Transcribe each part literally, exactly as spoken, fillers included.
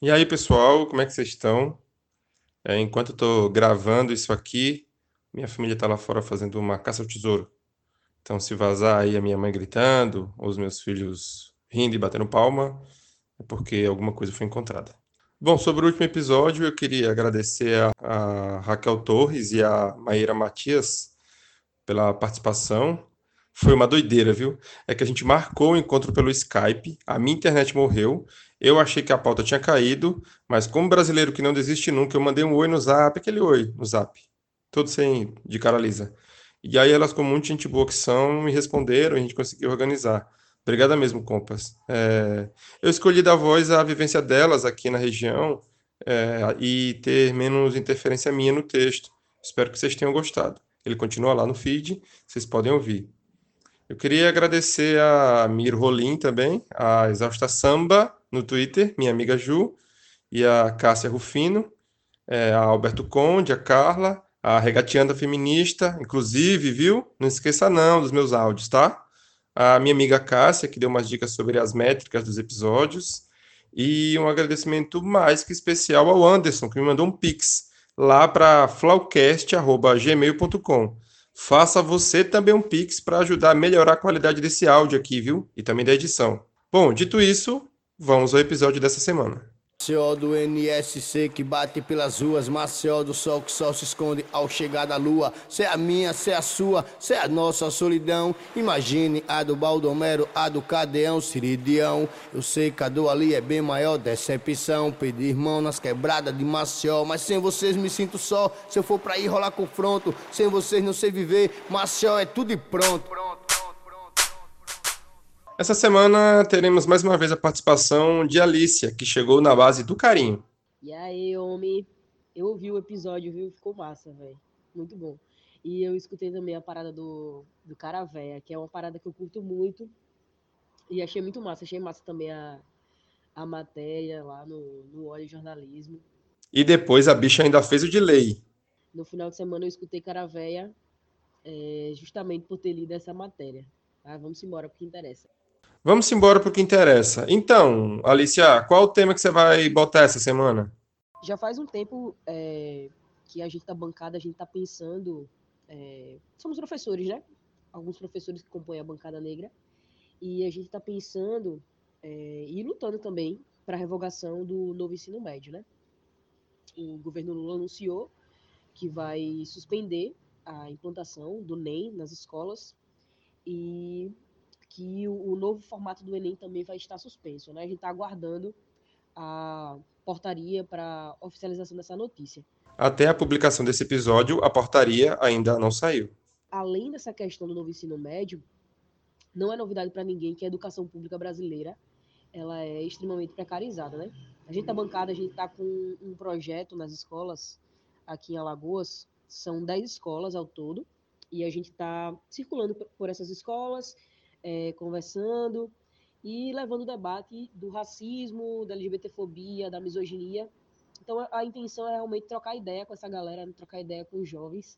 E aí, pessoal, como é que vocês estão? É, enquanto eu tô gravando isso aqui, minha família tá lá fora fazendo uma caça ao tesouro. Então, se vazar aí a minha mãe gritando, ou os meus filhos rindo e batendo palma, é porque alguma coisa foi encontrada. Bom, sobre o último episódio, eu queria agradecer a, a Raquel Torres e a Maíra Matias pela participação. Foi uma doideira, viu? É que a gente marcou o encontro pelo Skype, a minha internet morreu, eu achei que a pauta tinha caído, mas como brasileiro que não desiste nunca, eu mandei um oi no Zap, aquele oi no Zap, todo sem, de cara lisa. E aí elas, como muita gente boa que são, me responderam e a gente conseguiu organizar. Obrigada mesmo, compas. É, eu escolhi dar voz à vivência delas aqui na região, é, e ter menos interferência minha no texto. Espero que vocês tenham gostado. Ele continua lá no feed, vocês podem ouvir. Eu queria agradecer a Mir Rolim também, a Exausta Samba no Twitter, minha amiga Ju, e a Cássia Rufino, é, a Alberto Conde, a Carla, a Regateanda Feminista, inclusive, viu? Não esqueça não dos meus áudios, tá? A minha amiga Cássia, que deu umas dicas sobre as métricas dos episódios, e um agradecimento mais que especial ao Anderson, que me mandou um pix lá para flaucast arroba gmail ponto com. Faça você também um pix para ajudar a melhorar a qualidade desse áudio aqui, viu? E também da edição. Bom, dito isso, vamos ao episódio dessa semana. Maceió do N S C que bate pelas ruas, Maceió do sol que só se esconde ao chegar da lua. Cê é a minha, cê é a sua, cê é a nossa solidão. Imagine a do Baldomero, a do Cadeão, Ciridião. Eu sei que a do ali é bem maior, decepção. Pedir mão nas quebradas de Maceió, mas sem vocês me sinto só. Se eu for pra ir rolar confronto, sem vocês não sei viver. Maceió é tudo e pronto. Essa semana teremos mais uma vez a participação de Alicia, que chegou na base do carinho. E aí, homem, eu ouvi o episódio, viu? Ficou massa, velho. Muito bom. E eu escutei também a parada do, do Cara Véia, que é uma parada que eu curto muito. E achei muito massa. Achei massa também a, a matéria lá no, no Olho Jornalismo. E depois a bicha ainda fez o de lei. No final de semana eu escutei Cara Véia, é, justamente por ter lido essa matéria. Tá? Vamos embora, porque interessa. Vamos embora para o que interessa. Então, Alicia, qual o tema que você vai botar essa semana? Já faz um tempo é, que a gente da bancada, a gente tá pensando... É, somos professores, né? Alguns professores que compõem a bancada negra. E a gente está pensando é, e lutando também para a revogação do novo ensino médio, né? O governo Lula anunciou que vai suspender a implantação do Enem nas escolas e que o, o novo formato do Enem também vai estar suspenso, né? A gente está aguardando a portaria para oficialização dessa notícia. Até a publicação desse episódio, a portaria ainda não saiu. Além dessa questão do novo ensino médio, não é novidade para ninguém que a educação pública brasileira ela é extremamente precarizada, né? A gente tá bancada, a gente tá com um projeto nas escolas aqui em Alagoas, são dez escolas ao todo, e a gente tá circulando por essas escolas, é, conversando e levando o debate do racismo, da LGBTfobia, da misoginia. Então a, a intenção é realmente trocar ideia com essa galera, né? Trocar ideia com os jovens,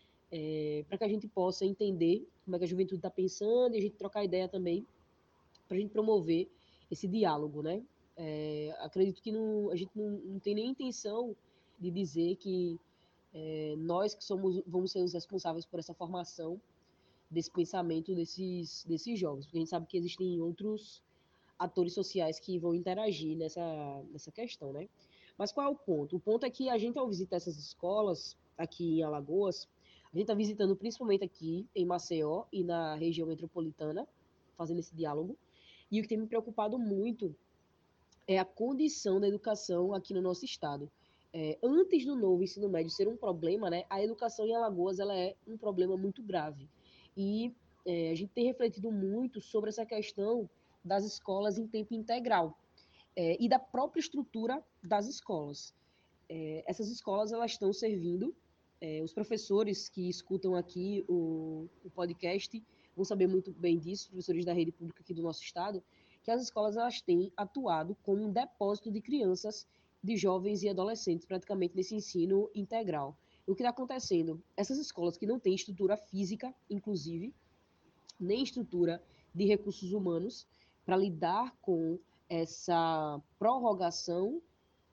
é, para que a gente possa entender como é que a juventude está pensando e a gente trocar ideia também para a gente promover esse diálogo, né? É, acredito que não, a gente não, não tem nem intenção de dizer que é, nós que somos vamos ser os responsáveis por essa formação desse pensamento desses, desses jovens, porque a gente sabe que existem outros atores sociais que vão interagir nessa, nessa questão, né? Mas qual é o ponto? O ponto é que a gente, ao visitar essas escolas aqui em Alagoas, a gente está visitando principalmente aqui em Maceió e na região metropolitana, fazendo esse diálogo, e o que tem me preocupado muito é a condição da educação aqui no nosso estado. É, antes do novo ensino médio ser um problema, né, a educação em Alagoas ela é um problema muito grave. E é, a gente tem refletido muito sobre essa questão das escolas em tempo integral é, e da própria estrutura das escolas. É, essas escolas elas estão servindo, é, os professores que escutam aqui o, o podcast vão saber muito bem disso, professores da rede pública aqui do nosso estado, que as escolas elas têm atuado como um depósito de crianças, de jovens e adolescentes, praticamente nesse ensino integral. O que está acontecendo? Essas escolas que não têm estrutura física, inclusive, nem estrutura de recursos humanos, para lidar com essa prorrogação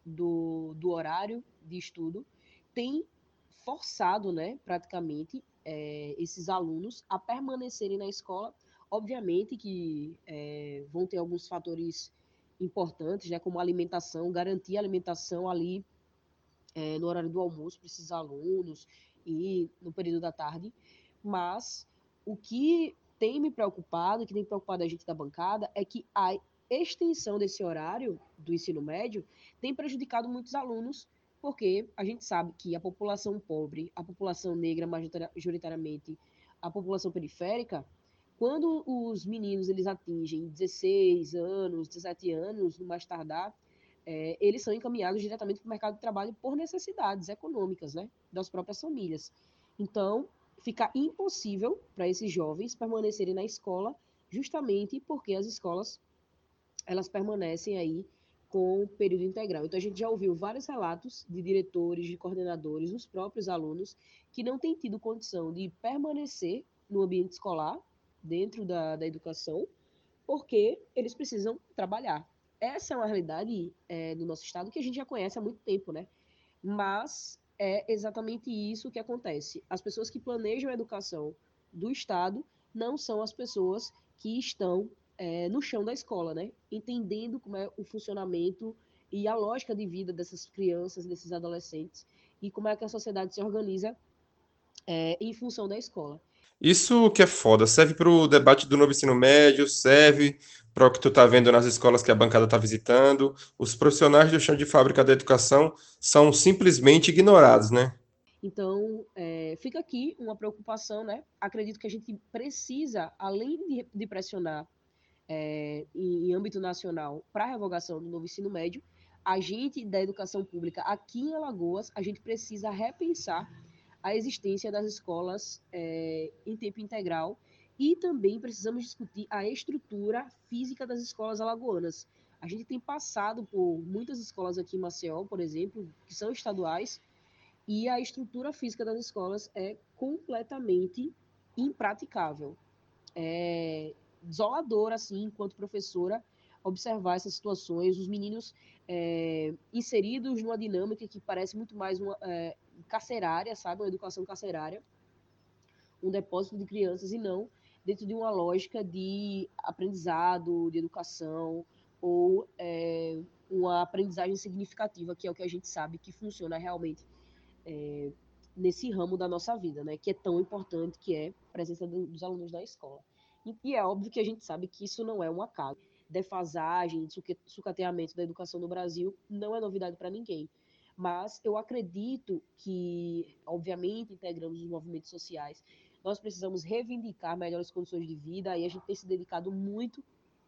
do, do horário de estudo tem forçado, né, praticamente, é, esses alunos a permanecerem na escola. Obviamente que é, vão ter alguns fatores importantes, né, como a alimentação, garantir a alimentação ali é, no horário do almoço para esses alunos e no período da tarde, mas o que tem me preocupado, que tem preocupado a gente da bancada, é que a extensão desse horário do ensino médio tem prejudicado muitos alunos, porque a gente sabe que a população pobre, a população negra, majoritariamente, a população periférica, quando os meninos eles atingem dezesseis anos, dezessete anos, no mais tardar, é, eles são encaminhados diretamente para o mercado de trabalho por necessidades econômicas, né, das próprias famílias. Então, fica impossível para esses jovens permanecerem na escola, justamente porque as escolas elas permanecem aí com o período integral. Então, a gente já ouviu vários relatos de diretores, de coordenadores, dos próprios alunos, que não têm tido condição de permanecer no ambiente escolar, dentro da, da educação, porque eles precisam trabalhar. Essa é uma realidade é, do nosso estado que a gente já conhece há muito tempo, né? Mas é exatamente isso que acontece. As pessoas que planejam a educação do estado não são as pessoas que estão é, no chão da escola, né? Entendendo como é o funcionamento e a lógica de vida dessas crianças, desses adolescentes, e como é que a sociedade se organiza é, em função da escola. Isso que é foda, serve para o debate do novo ensino médio, serve para o que tu tá vendo nas escolas que a bancada tá visitando. Os profissionais do chão de fábrica da educação são simplesmente ignorados, né? Então, é, fica aqui uma preocupação, né? Acredito que a gente precisa, além de, de pressionar é, em, em âmbito nacional para a revogação do novo ensino médio, a gente da educação pública aqui em Alagoas, a gente precisa repensar a existência das escolas é, em tempo integral e também precisamos discutir a estrutura física das escolas alagoanas. A gente tem passado por muitas escolas aqui em Maceió, por exemplo, que são estaduais, e a estrutura física das escolas é completamente impraticável. É desolador, assim, enquanto professora, observar essas situações, os meninos é, inseridos numa dinâmica que parece muito mais uma é, carcerária, sabe? Uma educação carcerária, um depósito de crianças, e não dentro de uma lógica de aprendizado, de educação, ou é, uma aprendizagem significativa, que é o que a gente sabe que funciona realmente é, nesse ramo da nossa vida, né? Que é tão importante, que é a presença do, dos alunos na escola. E, e é óbvio que a gente sabe que isso não é um acaso. Defasagem, sucateamento da educação no Brasil não é novidade para ninguém. Mas eu acredito que, obviamente, integramos os movimentos sociais, nós precisamos reivindicar melhores condições de vida, e a gente tem se dedicado muito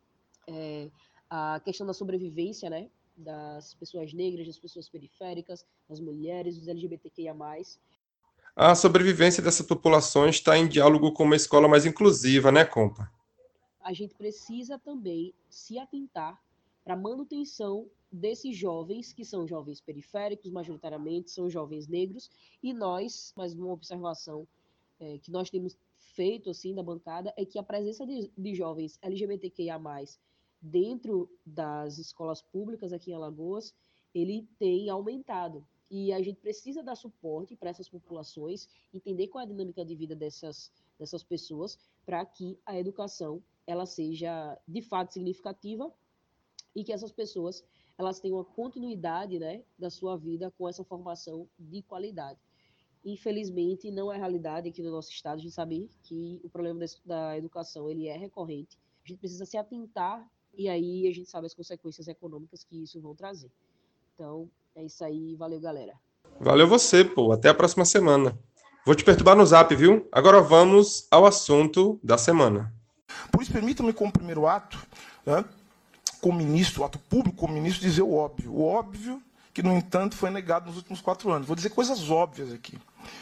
é, à questão da sobrevivência, né? Das pessoas negras, das pessoas periféricas, das mulheres, dos L G B T Q I A mais. A sobrevivência dessas populações está em diálogo com uma escola mais inclusiva, né, compa? A gente precisa também se atentar para a manutenção desses jovens, que são jovens periféricos, majoritariamente, são jovens negros, e nós, mais uma observação é, que nós temos feito, assim, da bancada, é que a presença de, de jovens L G B T Q I A mais, dentro das escolas públicas aqui em Alagoas, ele tem aumentado. E a gente precisa dar suporte para essas populações, entender qual é a dinâmica de vida dessas, dessas pessoas, para que a educação ela seja de fato significativa e que essas pessoas elas tenham uma continuidade, né, da sua vida com essa formação de qualidade. Infelizmente, não é realidade aqui no nosso estado. A gente sabe que o problema da educação ele é recorrente. A gente precisa se atentar, e aí a gente sabe as consequências econômicas que isso vão trazer. Então, é isso aí. Valeu, galera. Valeu você, pô. Até a próxima semana. Vou te perturbar no zap, viu? Agora vamos ao assunto da semana. Por isso, permitam-me, como primeiro ato, né, como ministro, ato público, como ministro, dizer o óbvio. O óbvio que, no entanto, foi negado nos últimos quatro anos. Vou dizer coisas óbvias aqui.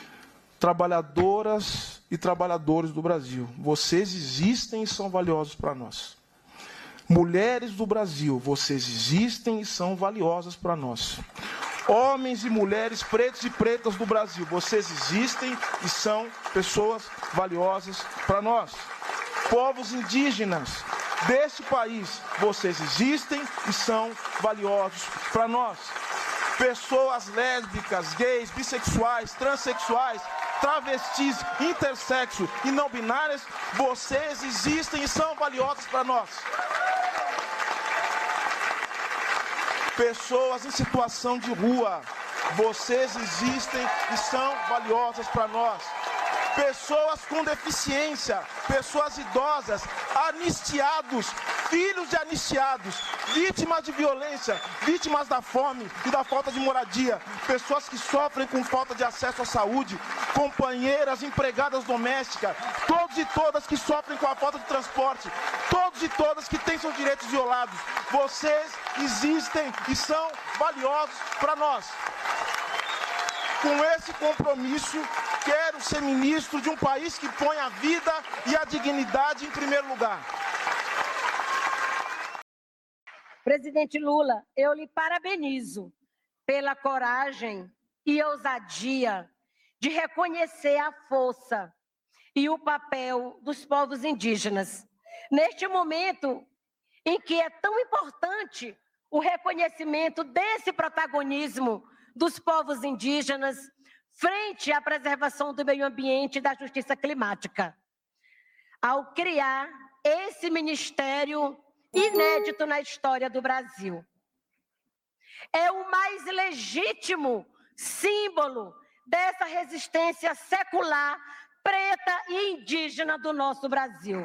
Trabalhadoras e trabalhadores do Brasil, vocês existem e são valiosos para nós. Mulheres do Brasil, vocês existem e são valiosas para nós. Homens e mulheres, pretos e pretas do Brasil, vocês existem e são pessoas valiosas para nós. Povos indígenas deste país, vocês existem e são valiosos para nós. pessoas lésbicas, gays, bissexuais, transexuais, travestis, intersexo e não binárias, vocês existem e são valiosas para nós. Pessoas em situação de rua, vocês existem e são valiosas para nós. Pessoas com deficiência, pessoas idosas, anistiados, filhos de anistiados, vítimas de violência, vítimas da fome e da falta de moradia, pessoas que sofrem com falta de acesso à saúde, companheiras, empregadas domésticas, todos e todas que sofrem com a falta de transporte, todos e todas que têm seus direitos violados. Vocês existem e são valiosos para nós. Com esse compromisso, quero ser ministro de um país que põe a vida e a dignidade em primeiro lugar. Presidente Lula, eu lhe parabenizo pela coragem e ousadia de reconhecer a força e o papel dos povos indígenas. Neste momento em que é tão importante o reconhecimento desse protagonismo dos povos indígenas frente à preservação do meio ambiente e da justiça climática. Ao criar esse ministério inédito na história do Brasil. É o mais legítimo símbolo dessa resistência secular, preta e indígena do nosso Brasil.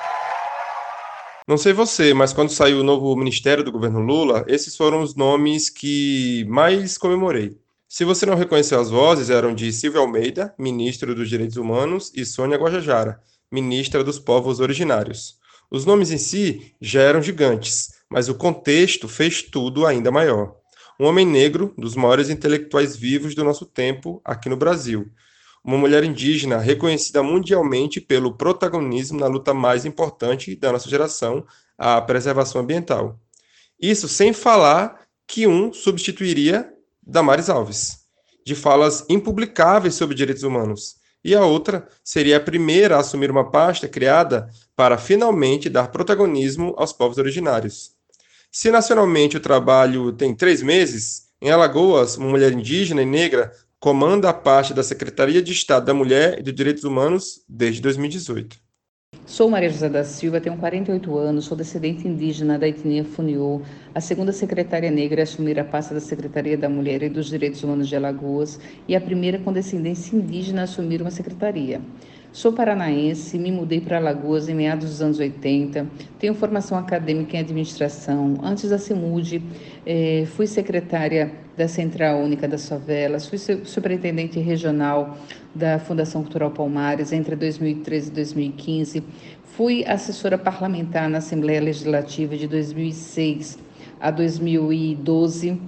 Não sei você, mas quando saiu o novo ministério do governo Lula, esses foram os nomes que mais comemorei. Se você não reconheceu as vozes, eram de Silvia Almeida, ministro dos Direitos Humanos, e Sônia Guajajara, ministra dos Povos Originários. Os nomes em si já eram gigantes, mas o contexto fez tudo ainda maior. Um homem negro, dos maiores intelectuais vivos do nosso tempo aqui no Brasil. Uma mulher indígena reconhecida mundialmente pelo protagonismo na luta mais importante da nossa geração, a preservação ambiental. Isso sem falar que um substituiria Damares Alves, de falas impublicáveis sobre direitos humanos, e a outra seria a primeira a assumir uma pasta criada para finalmente dar protagonismo aos povos originários. Se nacionalmente o trabalho tem três meses, em Alagoas, uma mulher indígena e negra comanda a parte da Secretaria de Estado da Mulher e dos Direitos Humanos desde dois mil e dezoito. Sou Maria José da Silva, tenho quarenta e oito anos, sou descendente indígena da etnia Funiô, a segunda secretária negra a assumir a pasta da Secretaria da Mulher e dos Direitos Humanos de Alagoas e a primeira com descendência indígena a assumir uma secretaria. Sou paranaense, me mudei para Alagoas em meados dos anos oitenta, tenho formação acadêmica em administração. Antes da CEMUD, eh, fui secretária da Central Única das Favelas, fui superintendente regional da Fundação Cultural Palmares entre dois mil e treze e dois mil e quinze, fui assessora parlamentar na Assembleia Legislativa de dois mil e seis a dois mil e doze.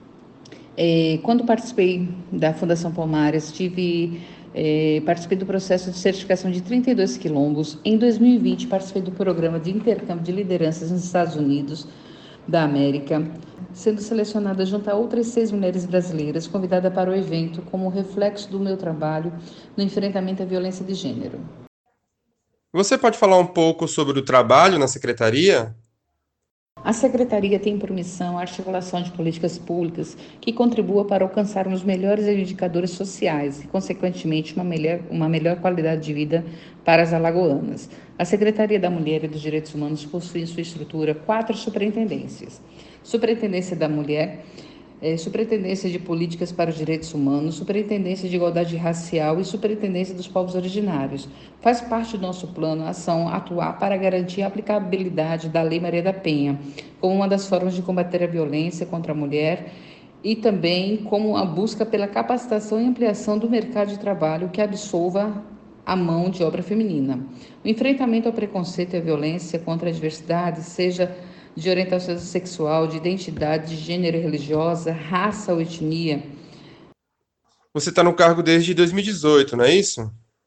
Eh, quando participei da Fundação Palmares, tive... Eh, participei do processo de certificação de trinta e dois quilombos. Em dois mil e vinte, participei do programa de intercâmbio de lideranças nos Estados Unidos da América, sendo selecionada junto a outras seis mulheres brasileiras, convidada para o evento como reflexo do meu trabalho no enfrentamento à violência de gênero. Você pode falar um pouco sobre o trabalho na secretaria? A Secretaria tem por missão a articulação de políticas públicas que contribuam para alcançarmos melhores indicadores sociais e, consequentemente, uma melhor, uma melhor qualidade de vida para as alagoanas. A Secretaria da Mulher e dos Direitos Humanos possui em sua estrutura quatro superintendências. Superintendência da Mulher, é, Superintendência de Políticas para os Direitos Humanos, Superintendência de Igualdade Racial e Superintendência dos Povos Originários. Faz parte do nosso plano a ação atuar para garantir a aplicabilidade da Lei Maria da Penha, como uma das formas de combater a violência contra a mulher e também como a busca pela capacitação e ampliação do mercado de trabalho que absolva a mão de obra feminina. O enfrentamento ao preconceito e à violência contra a diversidade, seja de orientação sexual, de identidade, de gênero e religiosa, raça ou etnia. Você está no cargo desde dois mil e dezoito, não é isso?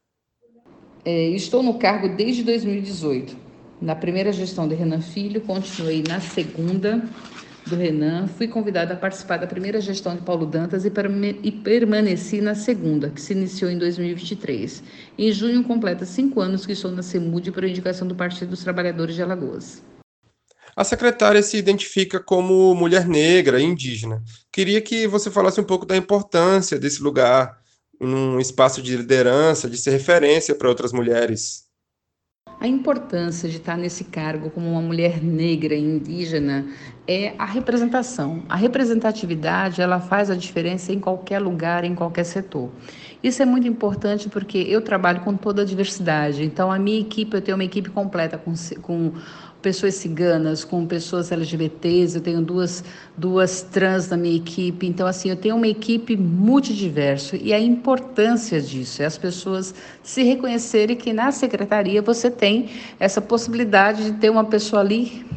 É, estou no cargo desde dois mil e dezoito. Na primeira gestão de Renan Filho, continuei na segunda do Renan, fui convidada a participar da primeira gestão de Paulo Dantas e, perme- e permaneci na segunda, que se iniciou em dois mil e vinte e três. Em junho, completa cinco anos que estou na CEMUD por indicação do Partido dos Trabalhadores de Alagoas. A secretária se identifica como mulher negra e indígena. Queria que você falasse um pouco da importância desse lugar, num espaço de liderança, de ser referência para outras mulheres. A importância de estar nesse cargo como uma mulher negra e indígena é a representação. A representatividade, ela faz a diferença em qualquer lugar, em qualquer setor. Isso é muito importante porque eu trabalho com toda a diversidade. Então, a minha equipe, eu tenho uma equipe completa com, com pessoas ciganas, com pessoas L G B Ts, eu tenho duas, duas trans na minha equipe. Então, assim, eu tenho uma equipe multidiversa e a importância disso é as pessoas se reconhecerem que na secretaria você tem essa possibilidade de ter uma pessoa ali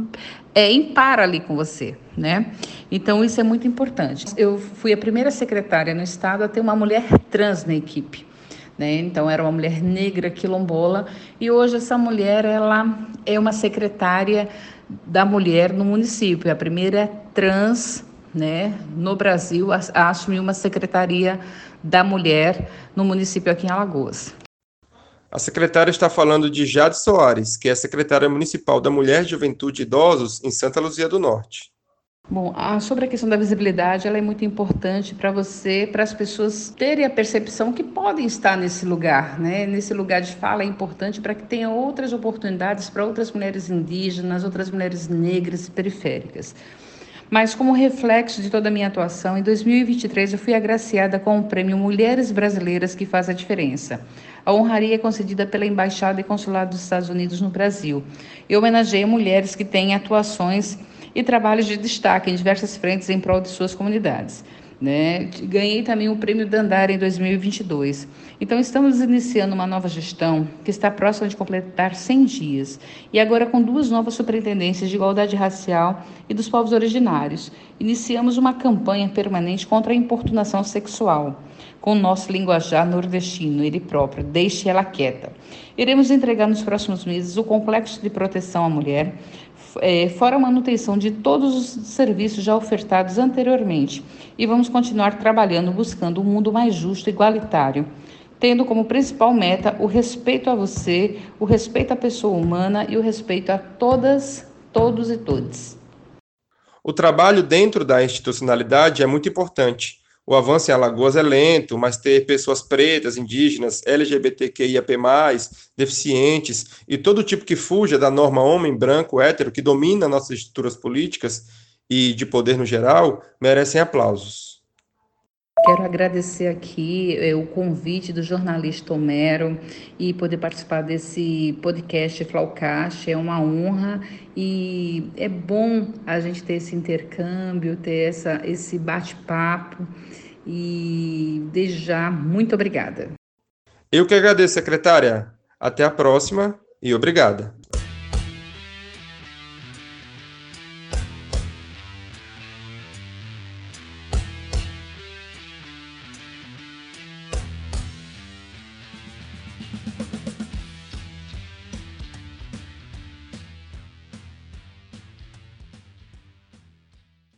é, em par ali com você, né? Então, isso é muito importante. Eu fui a primeira secretária no estado a ter uma mulher trans na equipe. Né? Então, era uma mulher negra quilombola e hoje essa mulher ela é uma secretária da mulher no município, é a primeira trans, né, no Brasil a, a assumir uma secretaria da mulher no município aqui em Alagoas. A secretária está falando de Jade Soares, que é secretária municipal da Mulher, Juventude e Idosos em Santa Luzia do Norte. Bom, a, sobre a questão da visibilidade, ela é muito importante para você, para as pessoas terem a percepção que podem estar nesse lugar, né? Nesse lugar de fala é importante para que tenha outras oportunidades para outras mulheres indígenas, outras mulheres negras e periféricas. Mas como reflexo de toda a minha atuação, em dois mil e vinte e três eu fui agraciada com o prêmio Mulheres Brasileiras que Faz a Diferença. A honraria é concedida pela Embaixada e Consulado dos Estados Unidos no Brasil. Eu homenageei mulheres que têm atuações e trabalhos de destaque em diversas frentes em prol de suas comunidades. Né? Ganhei também o Prêmio Dandara em dois mil e vinte e dois. Então, estamos iniciando uma nova gestão que está próxima de completar cem dias. E agora com duas novas superintendências de igualdade racial e dos povos originários. Iniciamos uma campanha permanente contra a importunação sexual, com o nosso linguajar nordestino, ele próprio, Deixe Ela Quieta. Iremos entregar nos próximos meses o complexo de proteção à mulher, É, fora a manutenção de todos os serviços já ofertados anteriormente. E vamos continuar trabalhando, buscando um mundo mais justo e igualitário, tendo como principal meta o respeito a você, o respeito à pessoa humana e o respeito a todas, todos e todes. O trabalho dentro da institucionalidade é muito importante. O avanço em Alagoas é lento, mas ter pessoas pretas, indígenas, L G B T Q I A P mais, deficientes e todo tipo que fuja da norma homem, branco, hétero, que domina nossas estruturas políticas e de poder no geral, merecem aplausos. Quero agradecer aqui é, o convite do jornalista Homero e poder participar desse podcast Flaucast. É uma honra e é bom a gente ter esse intercâmbio, ter essa, esse bate-papo e desde já, muito obrigada. Eu que agradeço, secretária. Até a próxima e obrigada.